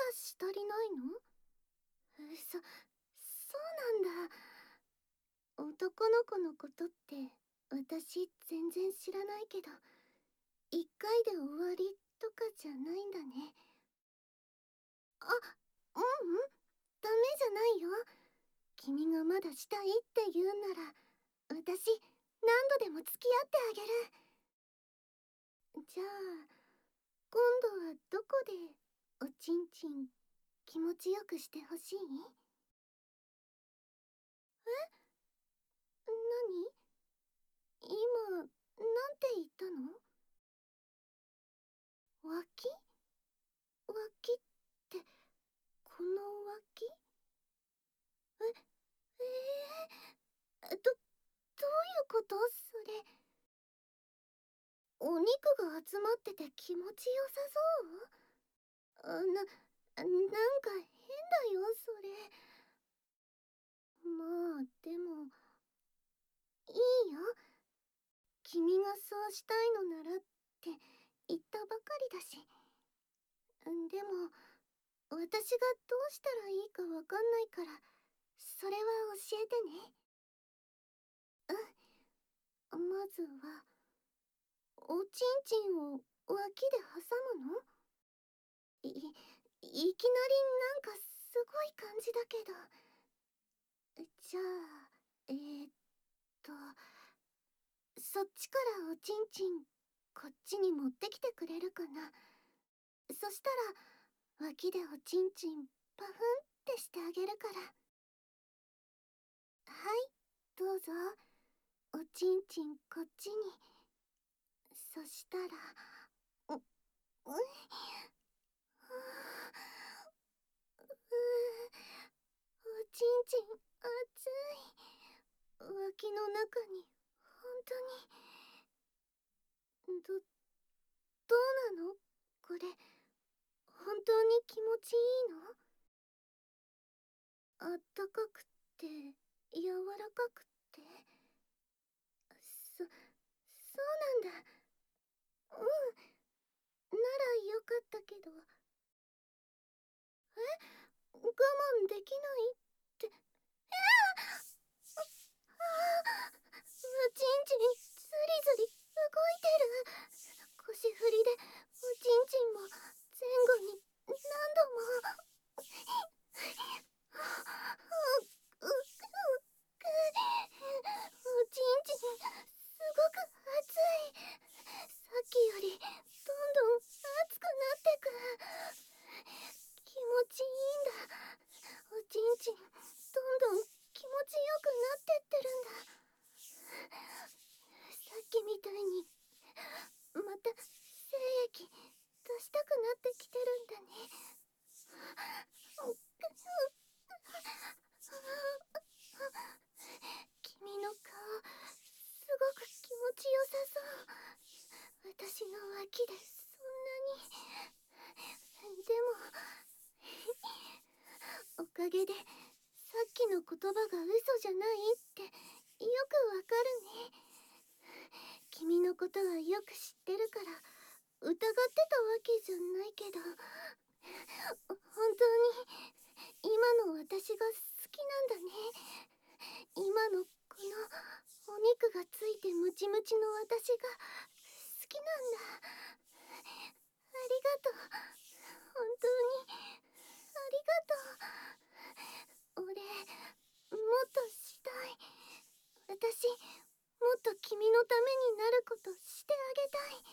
し足りないの？そうなんだ。男の子のことって私全然知らないけど、一回で終わりとかじゃないんだね。あ、うんうん、ダメじゃないよ。君がまだしたいって言うんなら、私何度でも付き合ってあげる。じゃあ今度はどこでおちんちん気持ちよくしてほしい？何？今なんて言ったの？脇？脇ってこの脇？どういうことそれ？お肉が集まってて気持ちよさそう？なんか変だよそれ。まあでもいいよ。君がそうしたいのならって言ったばかりだし。でも私がどうしたらいいかわかんないから、それは教えてね。まずはおちんちんを脇で挟むの？いきなりなんかすごい感じだけど。じゃあとそっちからおちんちんこっちに持ってきてくれるかな。そしたら脇でおちんちんパフンってしてあげるから。はい、どうぞ。おちんちんこっちに。そしたらううおちんちん熱い。脇の中に本当にどうなのこれ？本当に気持ちいいの？あったかくて柔らかくて。そうなんだ。うん、ならよかったけど。我慢できないって？おちんちんズリズリ動いてる。腰振りでおちんちんも前後に何度も。おちんちんすごく熱い。さっきよりどんどん熱くなってく。気持ちいいんだ。おちんちんどんどん気持ちよくなってってるんだ。さっきみたいにまた精液出したくなってきてるんだね。君の顔すごく気持ちよさそう。私の脇でそんなに。でもおかげでさっきの言葉が嘘じゃないってよくわかるね。君のことはよく知ってるから疑ってたわけじゃないけど、本当に今の私が好きなんだね。今のこのお肉がついてムチムチの私が好きなんだ。ありがとう。本当にありがとう。俺もっとしたい。私もっと君のためになることしてあげたい。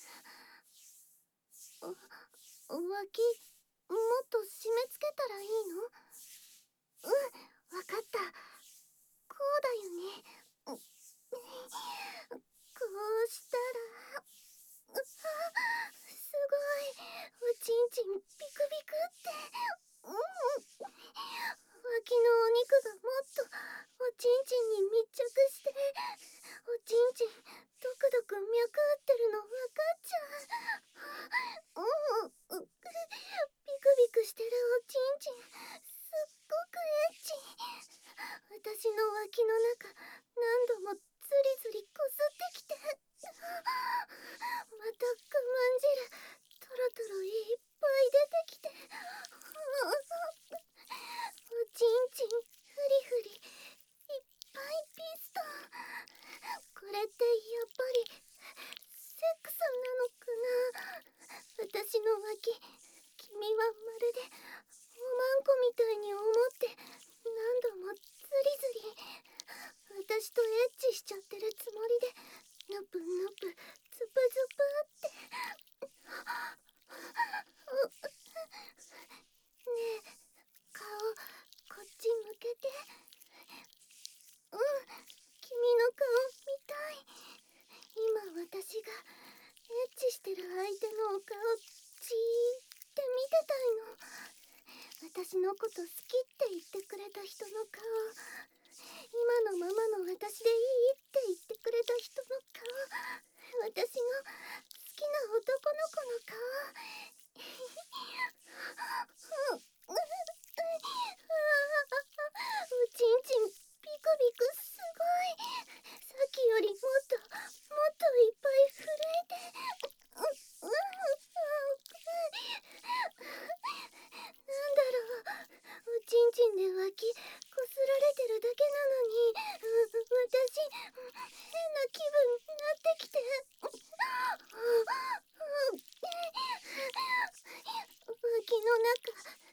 脇もっと締め付けたらいいの？わかった。こうだよね。こうしたらすごい。おちんちんビクビクって。脇のお肉がもっとおちんちんに密着して、おちんちんドクドク脈打ってるの分かっちゃう。ビクビクしてるおちんちんすっごくエッチ。私の脇の中何度もズリズリこすってきて。また我慢汁トロ脇、君はまるでおまんこみたいに思って何度もズリズリ私とエッチしちゃってるつもりでぬぷぬぷズプズプってねえ、顔こっち向けて。うん、君の顔見たい。今私がエッチしてる相手のお顔じーって見てたいの。私のこと好きって言ってくれた人の顔、今のままの私でいいって言ってくれた人の顔、私の好きな男の子の顔。おちんちんビクビクすごい。さっきよりもっといっぱい震えて。なんだろう、おちんちんで脇こすられてるだけなのに、私変な気分になってきて。脇の中